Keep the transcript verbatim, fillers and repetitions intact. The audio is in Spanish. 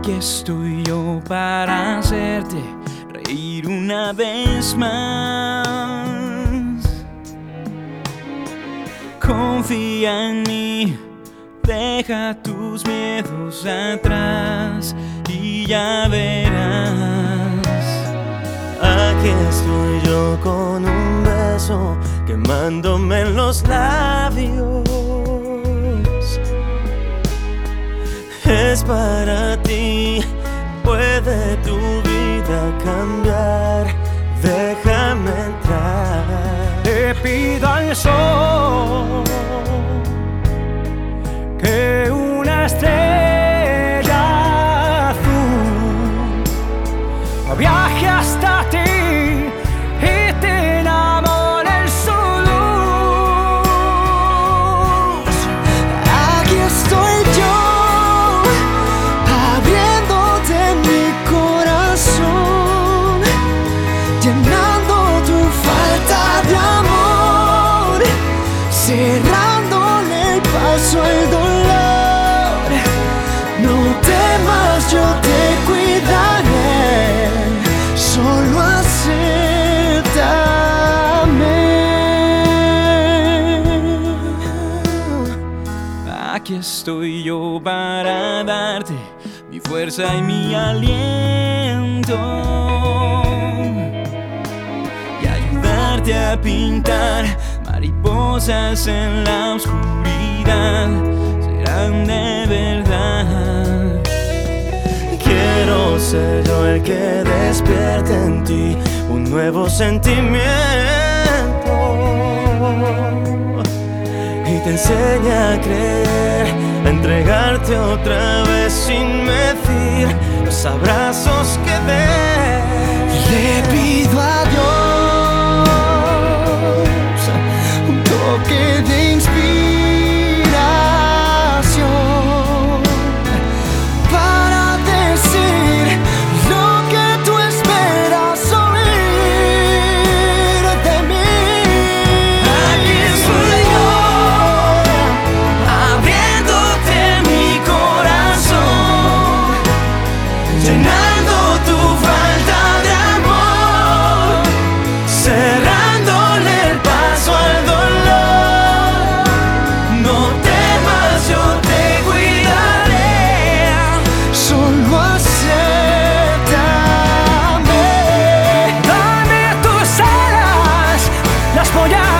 Aquí estoy yo para hacerte reír una vez más. Confía en mí, deja tus miedos atrás y ya verás. Aquí estoy yo con un beso quemándome en los labios. Es para ti, puede tu vida cambiar. Déjame entrar. Te pido al sol que una estrella azul viaje hasta ti y te enamore en su luz. Aquí estoy yo, abriéndote mi corazón, llenando tu falta de amor, cerrándole el paso al dolor. No temas, yo te cuidaré, solo acéptame. Aquí estoy yo para darte mi fuerza y mi aliento y ayudarte a pintar mariposas en la oscuridad. Serán de verdad. Quiero ser yo el que despierte en ti un nuevo sentimiento y te enseña a creer, a entregarte otra vez sin medir los abrazos que des. Le pido a Dios un toque de inspiración para decir lo que tú esperas oír de mí. Aquí estoy yo, abriéndote mi corazón, llenando tu falta de amor, cerrándole el paso al dolor. No temas, yo te cuidaré, solo acéptame. Dame tus alas, las voy a